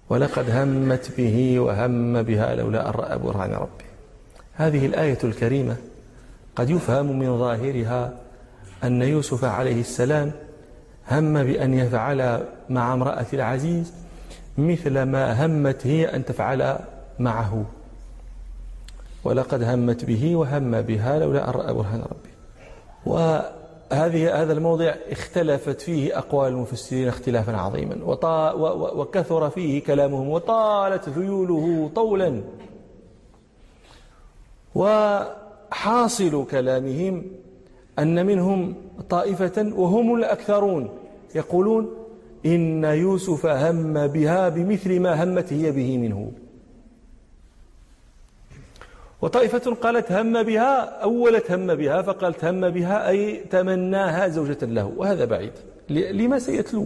ولقد همت به وهم بها لولا أن رأى برهان ربه. هذه الآية الكريمة قد يفهم من ظاهرها أن يوسف عليه السلام هم بأن يفعل مع امرأة العزيز مثل ما همت هي أن تفعل معه. ولقد همت به وهم بها لولا أن رأى برهان ربه. وهذا الموضع اختلفت فيه أقوال المفسرين اختلافا عظيما، وكثر فيه كلامهم وطالت ذيوله طولا. وحاصل كلامهم أن منهم طائفة وهم الأكثرون يقولون إن يوسف هم بها بمثل ما همت هي به منه، وطائفة قالت هم بها، أولت هم بها فقالت هم بها أي تمناها زوجة له، وهذا بعيد لما سيتلو.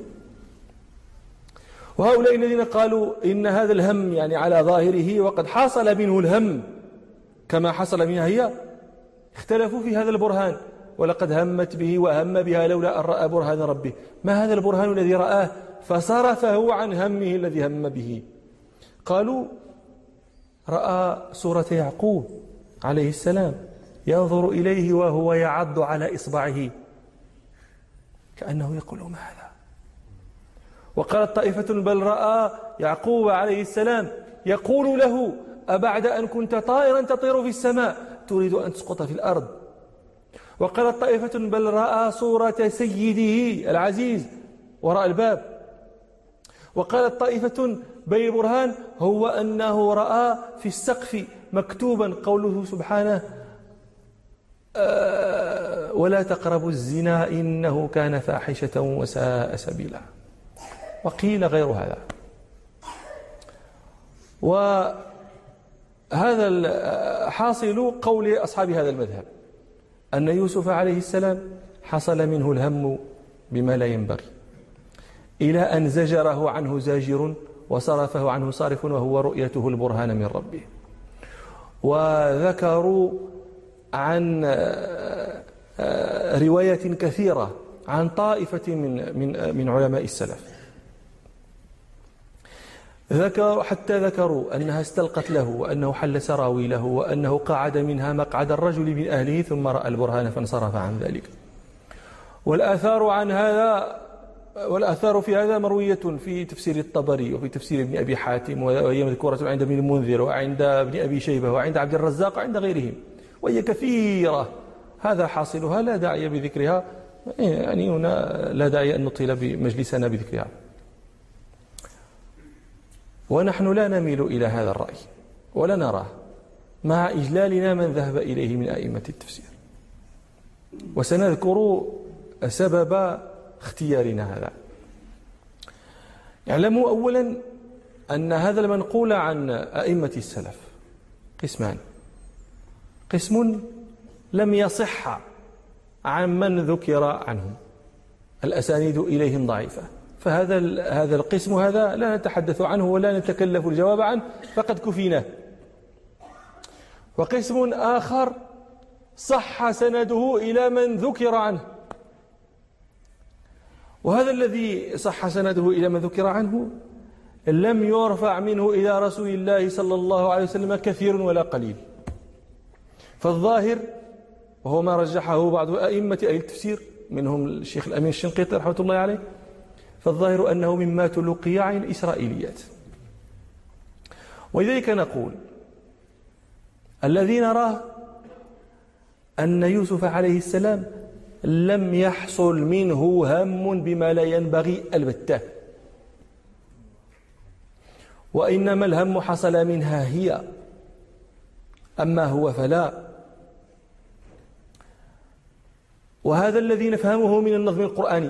وهؤلاء الذين قالوا إن هذا الهم يعني على ظاهره وقد حصل منه الهم كما حصل منها هي، اختلفوا في هذا البرهان. ولقد همت به وهم بها لولا أن رأى برهان ربه. ما هذا البرهان الذي رآه فصرفه عن همه الذي هم به؟ قالوا رأى سورة يعقوب عليه السلام ينظر إليه وهو يعض على إصبعه كأنه يقول ما هذا. وقالت طائفة بل رأى يعقوب عليه السلام يقول له أبعد أن كنت طائرا تطير في السماء تريد أن تسقط في الأرض. وقالت طائفة بل رأى صورة سيده العزيز وراء الباب. وقالت طائفة بل البرهان هو أنه رأى في السقف مكتوبا قوله سبحانه ولا تقربوا الزنا إنه كان فاحشة وساء سبيلا. وقيل غير هذا. وهذا حاصل قول أصحاب هذا المذهب أن يوسف عليه السلام حصل منه الهم بما لا ينبغي إلى أن زجره عنه زاجر وصرفه عنه صارف وهو رؤيته البرهان من ربه. وذكروا عن رواية كثيرة عن طائفة من علماء السلف حتى ذكروا أنها استلقت له وأنه حل سراويله وأنه قعد منها مقعد الرجل من أهله ثم رأى البرهان فانصرف عن ذلك. والآثار في هذا مروية في تفسير الطبري وفي تفسير ابن أبي حاتم، وهي مذكورة عند ابن المنذر وعند ابن أبي شيبة وعند عبد الرزاق وعند غيرهم، وهي كثيرة. هذا حاصلها لا داعي بذكرها، يعني هنا لا داعي أن نطيل بمجلسنا بذكرها. ونحن لا نميل إلى هذا الرأي ولا نراه مع إجلالنا من ذهب إليه من أئمة التفسير. وسنذكر سبب اختيارنا هذا. اعلموا أولا أن هذا المنقول عن أئمة السلف قسمان: قسم لم يصح عن من ذكر عنهم، الأسانيد إليهم ضعيفة، فهذا القسم هذا لا نتحدث عنه ولا نتكلف الجواب عنه فقد كفيناه. وقسم آخر صح سنده إلى من ذكر عنه، وهذا الذي صح سنده إلى من ذكر عنه لم يرفع منه إلى رسول الله صلى الله عليه وسلم كثير ولا قليل. فالظاهر وهو ما رجحه بعض أئمة أهل التفسير منهم الشيخ الأمين الشنقيطي رحمة الله عليه، فالظاهر أنه مما تلقي عن الإسرائيليات. ولذلك نقول الذي نراه أن يوسف عليه السلام لم يحصل منه هم بما لا ينبغي البتة، وإنما الهم حصل منها هي، أما هو فلا. وهذا الذي نفهمه من النظم القرآني.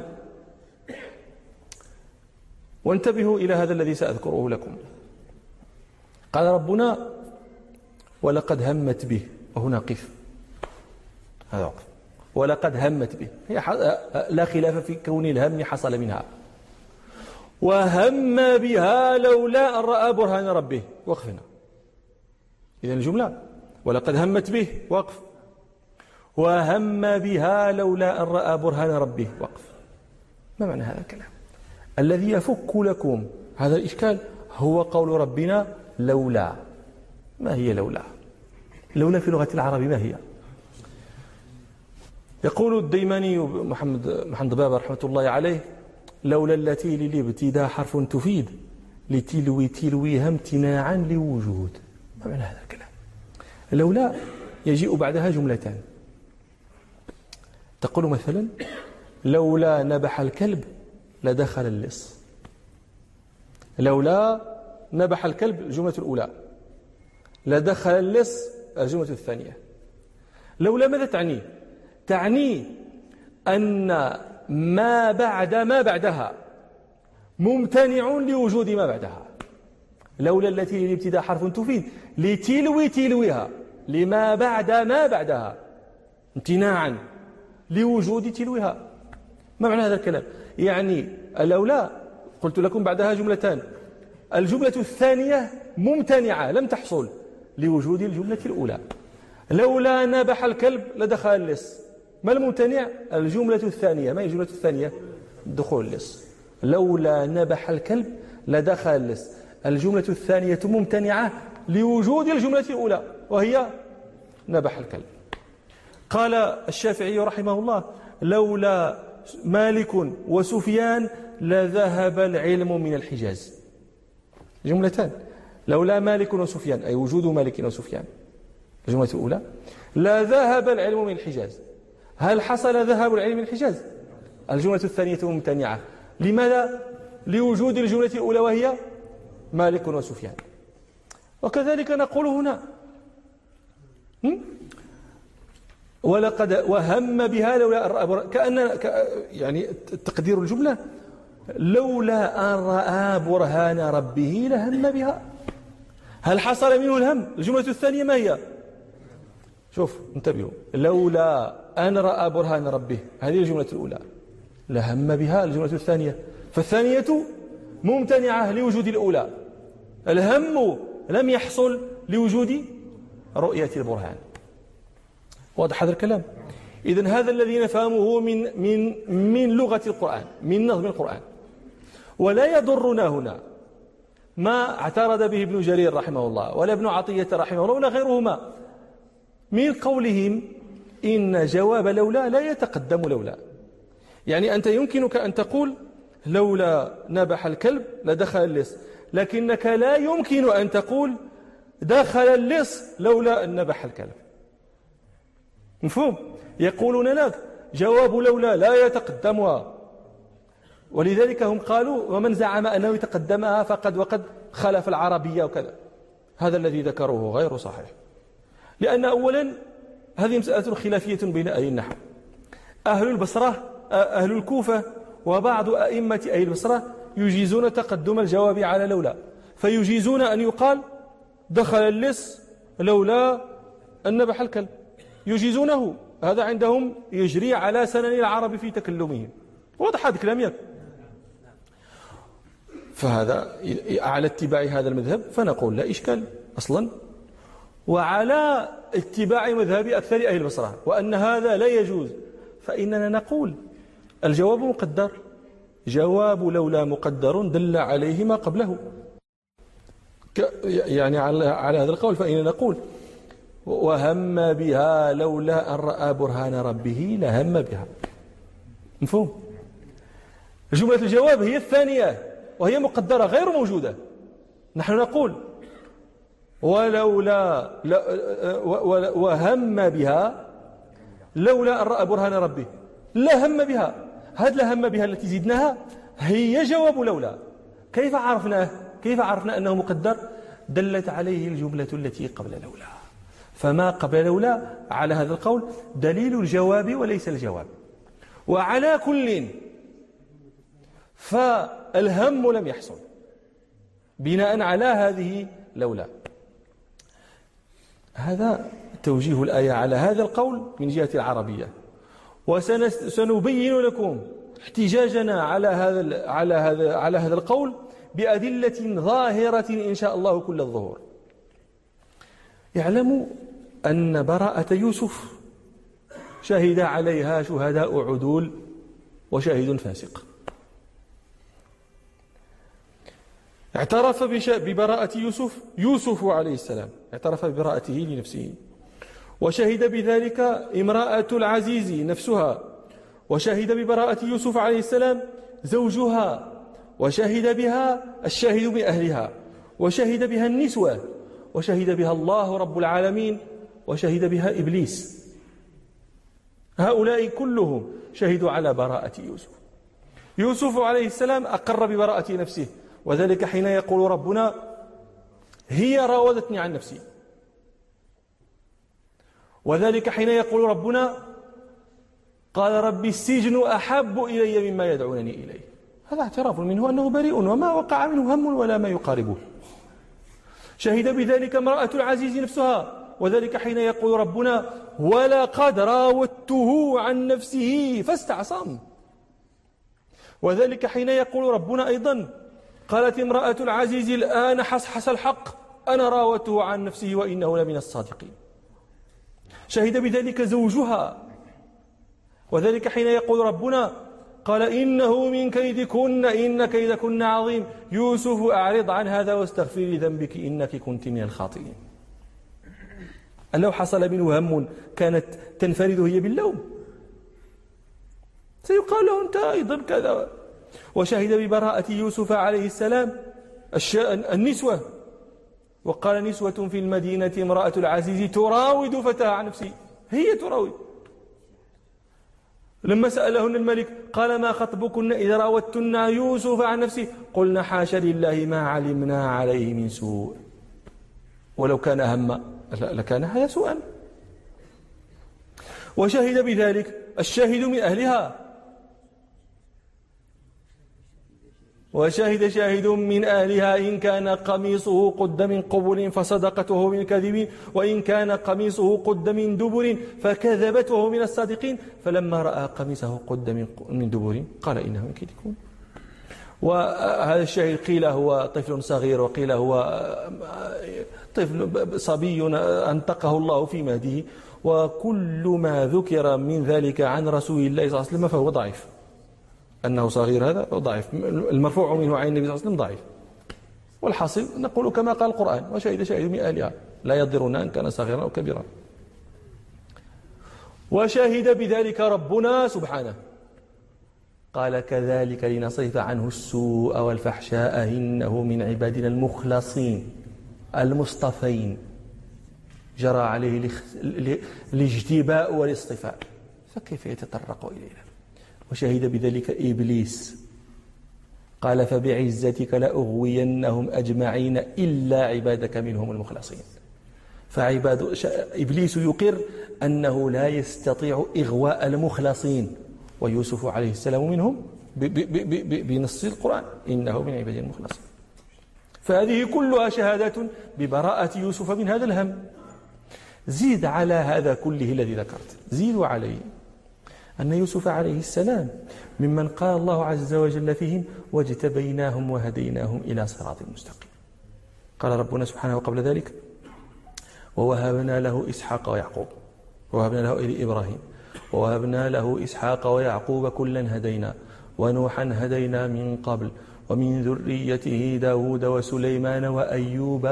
وانتبهوا إلى هذا الذي سأذكره لكم. قال ربنا ولقد همت به، وهنا قف، هذا وقف. ولقد همت به، لا خلاف في كون الهم حصل منها. وهم بها لولا أن رأى برهان ربه، وقفنا. إذن الجملة ولقد همت به وقف، وهم بها لولا أن رأى برهان ربه وقف. ما معنى هذا الكلام؟ الذي يفك لكم هذا الإشكال هو قول ربنا لولا. ما هي لولا؟ لولا في لغة العرب ما هي؟ يقول الديماني محمد بابا رحمة الله عليه: لولا التي للابتداء حرف تفيد تلويها امتناعا لوجود. ما معنى هذا الكلام؟ لولا يجيء بعدها جملتان، تقول مثلا: لولا نبح الكلب لدخل اللص. لولا نبح الكلب الجملة الأولى، لدخل اللص الجملة الثانية. لولا ماذا تعني؟ تعني أن ما بعدها ممتنع لوجود ما بعدها. لولا التي للابتداء حرف تفيد تلويها لما بعد ما بعدها امتناعا لوجود تلوها. ما معنى هذا الكلام؟ يعني لولا قلت لكم بعدها جملتان، الجملة الثانية ممتنعة لم تحصل لوجود الجملة الأولى. لولا نبح الكلب لدخل اللص. ما الممتنع؟ الجملة الثانية. ما هي الجملة الثانية؟ دخول اللص. لولا نبح الكلب لدخل اللص. الجملة الثانية ممتنعة لوجود الجملة الأولى وهي نبح الكلب. قال الشافعي رحمه الله: لولا مالك وسفيان لذهب العلم من الحجاز. جملتان: لولا مالك وسفيان أي وجود مالك وسفيان الجملة الأولى، لا ذهب العلم من الحجاز. هل حصل ذهاب العلم من الحجاز؟ الجملة الثانية ممتنعة. لماذا؟ لوجود الجملة الأولى وهي مالك وسفيان. وكذلك نقول هنا: ولقد وهم بها لولا كأن يعني تقدير الجملة: لولا أن رأى برهان ربه لهم بها. هل حصل منه الهم؟ الجملة الثانية ما هي؟ شوف انتبهوا: لولا أن رأى برهان ربه، هذه الجملة الأولى، لهم بها الجملة الثانية. فالثانية ممتنعة لوجود الأولى. الهم لم يحصل لوجود رؤية البرهان. واضح هذا الكلام؟ إذن هذا الذي نفهمه من لغة القرآن، من نظم القرآن. ولا يضرنا هنا ما اعترض به ابن جرير رحمه الله ولا ابن عطية رحمه الله ولا غيرهما من قولهم إن جواب لولا لا يتقدم لولا. يعني أنت يمكنك أن تقول: لولا نبح الكلب لدخل اللص، لكنك لا يمكن أن تقول: دخل اللص لولا أن نبح الكلب. مفهوم؟ يقولون لك جواب لولا لا يتقدمها، ولذلك هم قالوا: ومن زعم أنه يتقدمها وقد خالف العربية وكذا. هذا الذي ذكروه غير صحيح، لأن أولا هذه مسألة خلافية بين أهل النحو. أهل البصرة، أهل الكوفة وبعض أئمة أهل البصرة يجيزون تقدم الجواب على لولا، فيجيزون أن يقال: دخل اللص لولا أن نبح الكلب. يجيزونه، هذا عندهم يجري على سنن العرب في تكلمهم. واضح هذا الكلام ياك؟ فهذا على اتباع هذا المذهب فنقول لا إشكال أصلا، وعلى اتباع مذهب أكثر أهل البصرة وأن هذا لا يجوز، فإننا نقول الجواب مقدر. جواب لولا مقدر دل عليه ما قبله. يعني على هذا القول فإننا نقول: وهم بها لولا أن رأى برهان ربه لهم بها. مفهوم؟ جملة الجواب هي الثانية وهي مقدرة غير موجودة. نحن نقول: ولولا وهم بها لولا أن رأى برهان ربه لهم بها. هذا لهم بها التي زدناها هي جواب لولا. كيف عرفنا أنه مقدر؟ دلت عليه الجملة التي قبل لولا. فما قبل لولا على هذا القول دليل الجواب وليس الجواب. وعلى كل فالهم لم يحصل بناء على هذه لولا. هذا توجيه الآية على هذا القول من جهة العربية، وسنبين لكم احتجاجنا على هذا القول بأدلة ظاهرة إن شاء الله كل الظهور. يعلم أن براءة يوسف شهد عليها شهداء عدول وشاهد فاسق. اعترف ببراءة يوسف عليه السلام، اعترف ببراءته لنفسه، وشهد بذلك امرأة العزيز نفسها، وشهد ببراءة يوسف عليه السلام زوجها، وشهد بها الشاهد من أهلها، وشهد بها النسوة، وشهد بها الله رب العالمين، وشهد بها إبليس. هؤلاء كلهم شهدوا على براءة يوسف عليه السلام أقر ببراءة نفسه، وذلك حين يقول ربنا: هي راودتني عن نفسي. وذلك حين يقول ربنا: قال ربي السجن أحب إلي مما يدعونني إليه. هذا اعتراف منه أنه بريء وما وقع منه هم ولا ما يقاربه. شهد بذلك امرأة العزيز نفسها، وذلك حين يقول ربنا: ولقد راودته عن نفسه فاستعصم. وذلك حين يقول ربنا أيضا: قالت امرأة العزيز الآن حصحص الحق أنا راودته عن نفسه وإنه لمن الصادقين. شهد بذلك زوجها، وذلك حين يقول ربنا: قال إنه من كيدكن إن كيدكن عظيم يوسف أعرض عن هذا واستغفري ذنبك إنك كنت من الخاطئين. لو حصل منه هم كانت تنفرد هي باللوم، سيقال له أنت أيضا كذا. وشهد ببراءة يوسف عليه السلام النسوة، وقال: نسوة في المدينة امرأة العزيز تراود فتاها عن نفسه. هي تراود. لما سألهن الملك قال: ما خطبكن إذا راودتن يوسف عن نفسه قلنا حاشا لله ما علمنا عليه من سوء. ولو كان هم لكان هذا سوءا. وشهد بذلك الشاهد من أهلها، وشهد شاهد من أهلها إن كان قميصه قد من قبل فصدقت وهو من الكاذبين وإن كان قميصه قد من دبر فكذبت وهو من الصادقين فلما رأى قميصه قد من دبر قال إنه من كيدكم. وهذا الشاهد قيل هو طفل صغير وقيل هو طفل صبي أنطقه الله في مهده، وكل ما ذكر من ذلك عن رسول الله صلى الله عليه وسلم فهو ضعيف. أنه صغير هذا ضعيف، المرفوع منه عن النبي صلى الله عليه وسلم ضعيف. والحاصل نقول كما قال القرآن: وشهد شاهد من أهلها لا يضرنا أن كان صغيرا أو كبيرا. وشهد بذلك ربنا سبحانه قال: كذلك لنصرف عنه السوء والفحشاء إنه من عبادنا المخلصين المصطفين جرى عليه الاجتباء والاصطفاء فكيف يتطرق إلينا. وشهد بذلك إبليس قال: فبعزتك لأغوينهم أجمعين إلا عبادك منهم المخلصين. إبليس يقر أنه لا يستطيع إغواء المخلصين، ويوسف عليه السلام منهم بنص القرآن: إنه من عبادنا المخلصين. فهذه كلها شهادات ببراءة يوسف من هذا الهم. زيد على هذا كله الذي ذكرت، زيدوا عليه أن يوسف عليه السلام ممن قال الله عز وجل فيهم: واجتبيناهم وهديناهم إلى صراط مستقيم. قال ربنا سبحانه قبل ذلك: ووهبنا له إسحاق ويعقوب ووهبنا له إبراهيم ووهبنا له إسحاق ويعقوب كلا هدينا ونوحا هدينا من قبل ومن ذريته داود وسليمان وأيوب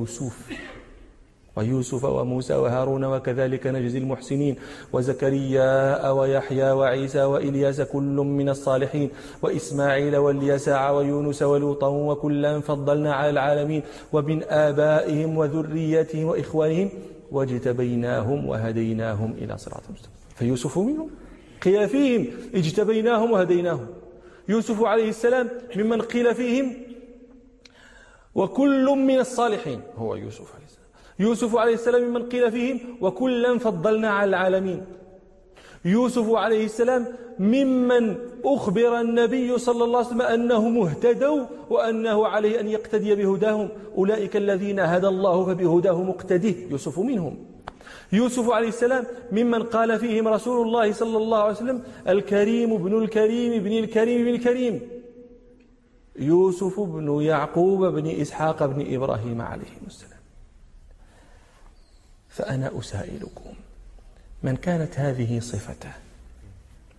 ويوسف وموسى وهارون وكذلك نجزي المحسنين وزكريا ويحيى وعيسى وإلياس كل من الصالحين وإسماعيل واليسع ويونس ولوطا وكلا فضلنا على العالمين ومن آبائهم وذرياتهم وإخوانهم واجتبيناهم وهديناهم إلى صراط مستقيم. فيوسف منهم قيل فيهم اجتبيناهم وهديناهم. يوسف عليه السلام ممن قيل فيهم وكل من الصالحين هو يوسف عليه السلام. يوسف عليه السلام ممن قيل فيهم وكلا فضلنا على العالمين. يوسف عليه السلام ممن أخبر النبي صلى الله عليه وسلم أنهم اهتدوا وأنه عليه أن يقتدي بهداهم. أولئك الذين هدى الله فبهداه مقتده. يوسف منهم. يوسف عليه السلام ممن قال فيهم رسول الله صلى الله عليه وسلم: الكريم ابن الكريم ابن الكريم ابن الكريم. يوسف بن يعقوب بن إسحاق بن إبراهيم عليهم السلام. فأنا أسائلكم: من كانت هذه صفته،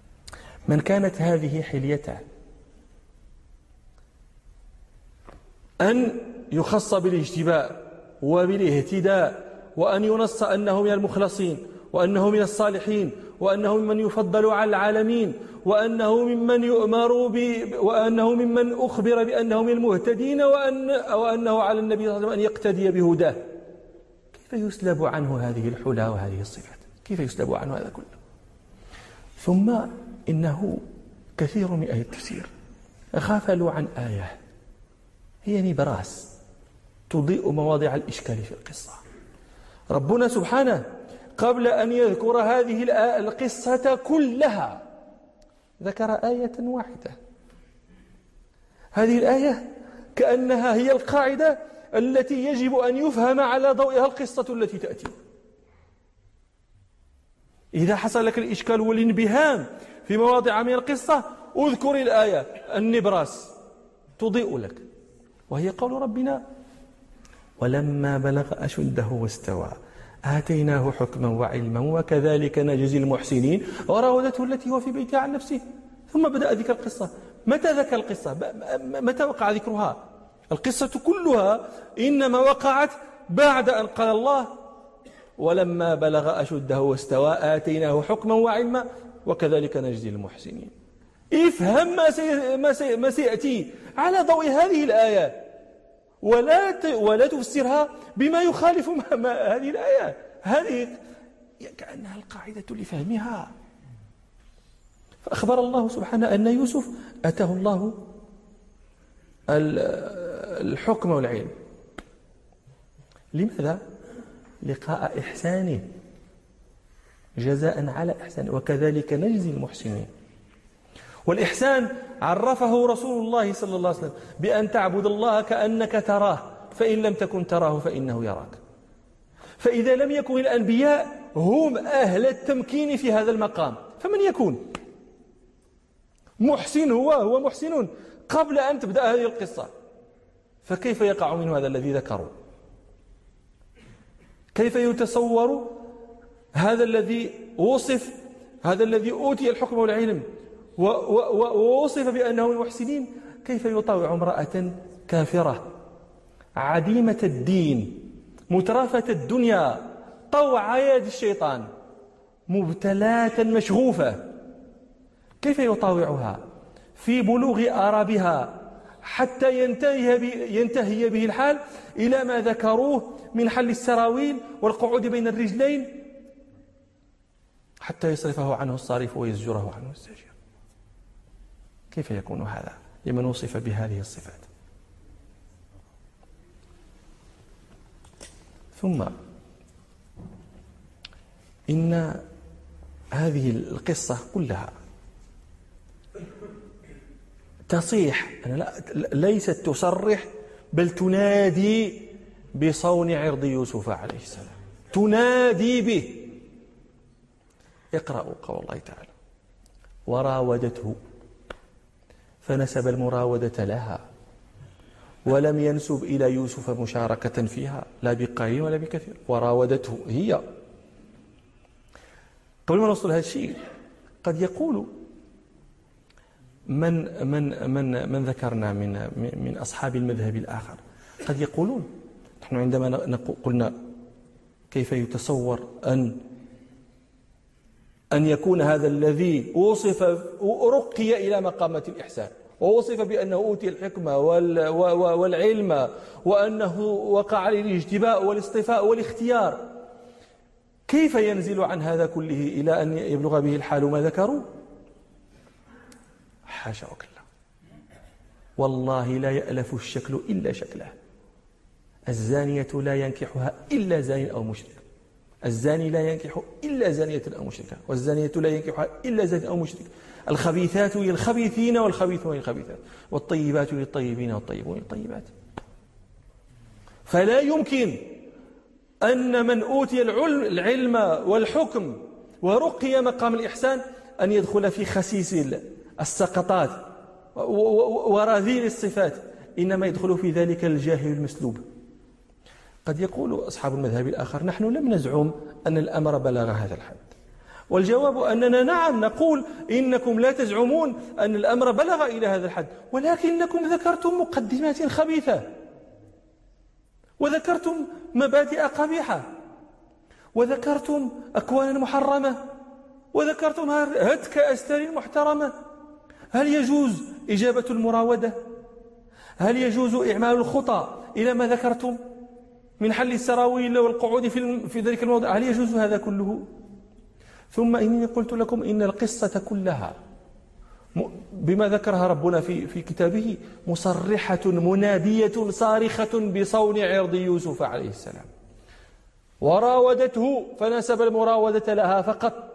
من كانت هذه حليته، أن يخص بالاجتباء وبالاهتداء، وأن ينص أنه من المخلصين، وأنه من الصالحين، وأنه ممن يفضل على العالمين، وأنه ممن يؤمر وأنه ممن أخبر بأنه من المهتدين، وأنه على النبي صلى الله عليه وسلم أن يقتدي بهداه. كيف يسلب عنه هذه الحلى وهذه الصفات؟ كيف يسلب عنه هذا كله؟ ثم إنه كثير من أهل التفسير غفلوا عن آية هي نبراس تضيء مواضع الإشكال في القصة. ربنا سبحانه قبل أن يذكر هذه القصة كلها ذكر آية واحدة. هذه الآية كأنها هي القاعدة التي يجب أن يفهم على ضوئها القصة التي تأتي. إذا حصل لك الإشكال والانبهام في مواضع من القصة اذكر الآية النبراس تضيء لك، وهي قول ربنا: ولما بلغ أشده واستوى آتيناه حكما وعلما وكذلك نجزي المحسنين وراودته التي هو في بيتها عن نفسه. ثم بدأ ذكر القصة. متى ذكر القصة؟ متى وقع ذكرها؟ القصة كلها إنما وقعت بعد أن قال الله: ولما بلغ أشده واستوى آتيناه حكما وعلما وكذلك نجزي المحسنين. افهم ما سيأتي على ضوء هذه الآية، ولا تفسرها بما يخالف هذه الآية. هذه كأنها القاعدة لفهمها. فأخبر الله سبحانه أن يوسف أتاه الله الحكم والعلم. لماذا؟ لقاء إحسانه، جزاء على إحسانه، وكذلك نجزي المحسنين. والإحسان عرفه رسول الله صلى الله عليه وسلم بأن تعبد الله كأنك تراه، فإن لم تكن تراه فإنه يراك. فإذا لم يكن الأنبياء هم أهل التمكين في هذا المقام، فمن يكون محسن؟ هو محسن قبل أن تبدأ هذه القصة، فكيف يقع منه هذا الذي ذكروا؟ كيف يتصور هذا الذي وصف، هذا الذي أوتي الحكم والعلم ووصف بأنه من المحسنين، كيف يطاوع امرأة كافرة عديمة الدين مترفة الدنيا طوع يد الشيطان مبتلاة مشغوفة؟ كيف يطاوعها في بلوغ آرابها حتى ينتهي به الحال إلى ما ذكروه من حل السراويل والقعود بين الرجلين حتى يصرفه عنه الصارف ويزجره عنه الزاجر؟ كيف يكون هذا لمن وصف بهذه الصفات؟ ثم إن هذه القصة كلها تصيح، ليست تصرح بل تنادي بصون عرض يوسف عليه السلام، تنادي به. اقرأوا قول الله تعالى: وراودته فنسب المراودة لها ولم ينسب إلى يوسف مشاركة فيها لا بقليل ولا بكثير. وراودته هي. قبل ما نوصل هذا الشيء قد يقول من ذكرنا من أصحاب المذهب الآخر، قد يقولون نحن عندما قلنا كيف يتصور أن يكون هذا الذي وصف رقي إلى مقامة الإحسان ووصف بأنه أوتي الحكمة والعلم وأنه وقع عليه الاجتباء والاصطفاء والاختيار، كيف ينزل عن هذا كله إلى أن يبلغ به الحال ما ذكروا؟ حاشا وكلا، والله لا يألف الشكل إلا شكله. الزانية لا ينكحها إلا زاني أو مشرك، الزاني لا ينكح إلا زانية أو مشركة، والزانية لا ينكحها إلا زاني أو مشرك. الخبيثات للخبيثين والخبيثون للخبيثات، والطيبات للطيبين والطيبون للطيبات. فلا يمكن أن من أوتي العلم والحكم ورقي مقام الإحسان أن يدخل في خسيس السقطات ورذيل الصفات، إنما يدخل في ذلك الجاهل المسلوب. قد يقول أصحاب المذهب الآخر: نحن لم نزعم أن الأمر بلغ هذا الحد، والجواب أننا نعم نقول إنكم لا تزعمون أن الأمر بلغ إلى هذا الحد، ولكنكم ذكرتم مقدمات خبيثة وذكرتم مبادئ قبيحة، وذكرتم أكوانا محرمة، وذكرتم هتك أستار محترمة. هل يجوز إجابة المراودة؟ هل يجوز إعمال الخطى إلى ما ذكرتم من حل السراويل والقعود في ذلك الموضع؟ هل يجوز هذا كله؟ ثم إني قلت لكم إن القصة كلها بما ذكرها ربنا في كتابه مصرحة منادية صارخة بصون عرض يوسف عليه السلام. وراودته فنسب المراودة لها فقط،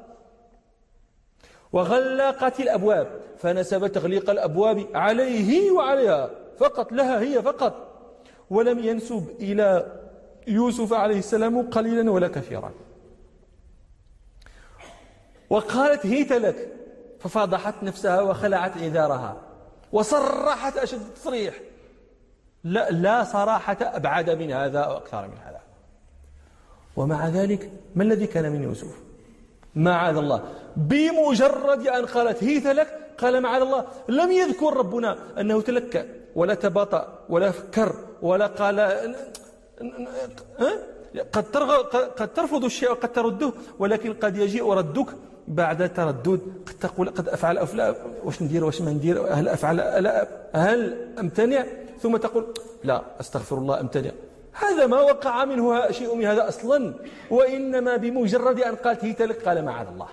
وغلقت الأبواب فنسب تغليق الأبواب عليه وعليها فقط، لها هي فقط، ولم ينسب إلى يوسف عليه السلام قليلا ولا كثيرا. وقالت هيت لك ففضحت نفسها وخلعت عذارها وصرحت أشد تصريح، لا صراحة أبعد من هذا أو أكثر من هذا. ومع ذلك ما الذي كان من يوسف؟ معاذ الله. بمجرد أن قالت هيت لك قال معاذ الله. لم يذكر ربنا أنه تلكأ ولا تباطأ ولا فكر ولا قال قد ترفض الشيء وقد ترده، ولكن قد يجيء ردك بعد تردد. قد تقول قد أفعل واش ندير واش ما ندير، هل أفعل هل أمتنع، ثم تقول لا أستغفر الله أمتنع. هذا ما وقع منه شيء من هذا أصلا، وإنما بمجرد أن قالت هيت لك قال معاذ الله.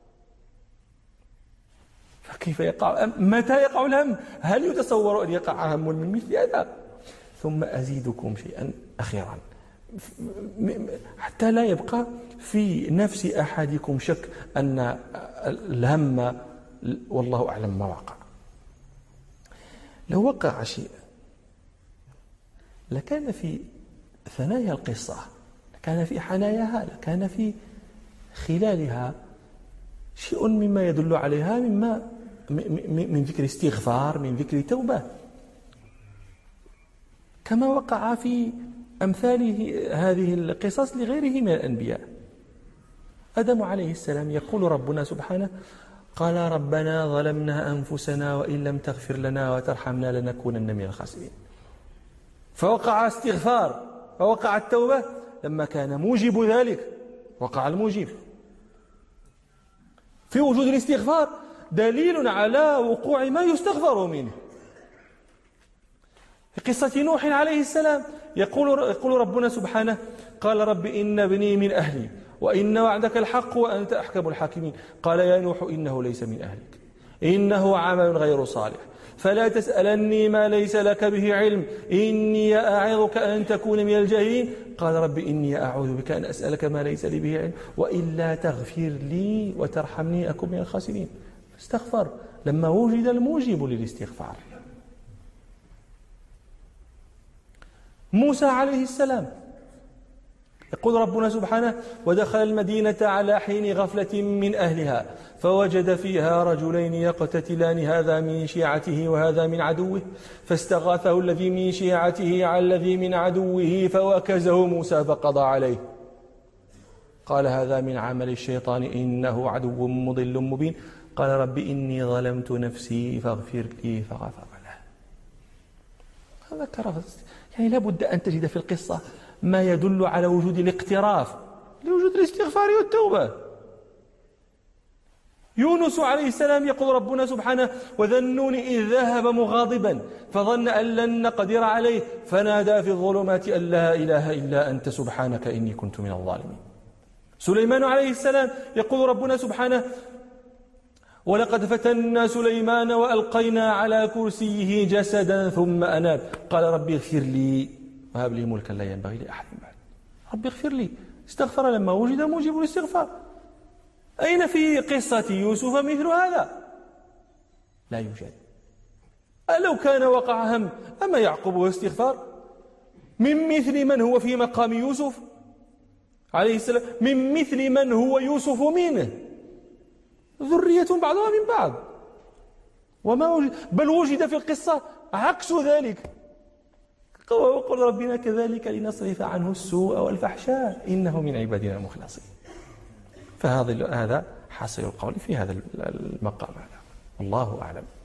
فكيف يقع؟ متى يقع الهم؟ هل يتصور أن يقع هم من مثل هذا؟ ثم أزيدكم شيئا أخيرا حتى لا يبقى في نفس أحدكم شك أن الهم والله أعلم ما وقع. لو وقع شيء لكان في ثنايا القصة، لكان في حناياها، لكان في خلالها شيء مما يدل عليها من ذكر استغفار، من ذكر توبة، كما وقع في أمثال هذه القصص لغيره من الأنبياء. آدم عليه السلام يقول ربنا سبحانه قال ربنا ظلمنا أنفسنا وإن لم تغفر لنا وترحمنا لنكونن من الخاسرين. فوقع استغفار، فوقع التوبة لما كان موجب ذلك، وقع الموجب. في وجود الاستغفار دليل على وقوع ما يستغفر منه. في قصة نوح عليه السلام يقول ربنا سبحانه قال رب إن ابني من أهلي وإن وعدك الحق وأنت أحكم الحاكمين. قال يا نوح إنه ليس من أهلك إنه عمل غير صالح فلا تسألني ما ليس لك به علم إني أعظك أن تكون من الجاهلين. قال رب إني أعوذ بك أن أسألك ما ليس لي به علم وإلا تغفر لي وترحمني أكن من الخاسرين. استغفر لما وجد الموجب للاستغفار. موسى عليه السلام يقول ربنا سبحانه ودخل المدينة على حين غفلة من أهلها فوجد فيها رجلين يقتتلان هذا من شيعته وهذا من عدوه فاستغاثه الذي من شيعته على الذي من عدوه فوكزه موسى فقضى عليه قال هذا من عمل الشيطان إنه عدو مضل مبين. قال رب إني ظلمت نفسي فاغفر لي فغفر له. هذا يعني لابد أن تجد في القصة ما يدل على وجود الاقتراف لوجود الاستغفار والتوبة. يونس عليه السلام يقول ربنا سبحانه وذا النون إذ ذهب مغاضبا فظن أن لن نقدر عليه فنادى في الظلمات أن لا إله إلا أنت سبحانك إني كنت من الظالمين. سليمان عليه السلام يقول ربنا سبحانه ولقد فتنا سليمان وألقينا على كرسيه جسدا ثم أناب قال ربي اغفر لي وهب لي ملكا لا ينبغي لأحد بعد. ربي اغفر لي. استغفر لما وجد موجب الاستغفار. أين في قصة يوسف مثل هذا؟ لا يوجد. لو كان وقع هم أما يعقوب واستغفار من مثل من هو في مقام يوسف عليه السلام، من مثل من هو يوسف منه، ذرية بعضها من بعض. وما وجد بل وجد في القصة عكس ذلك. وقل ربنا كذلك لنصرف عنه السوء والفحشاء إنه من عبادنا المخلصين. فهذا حاصل القول في هذا المقام هذا. والله أعلم.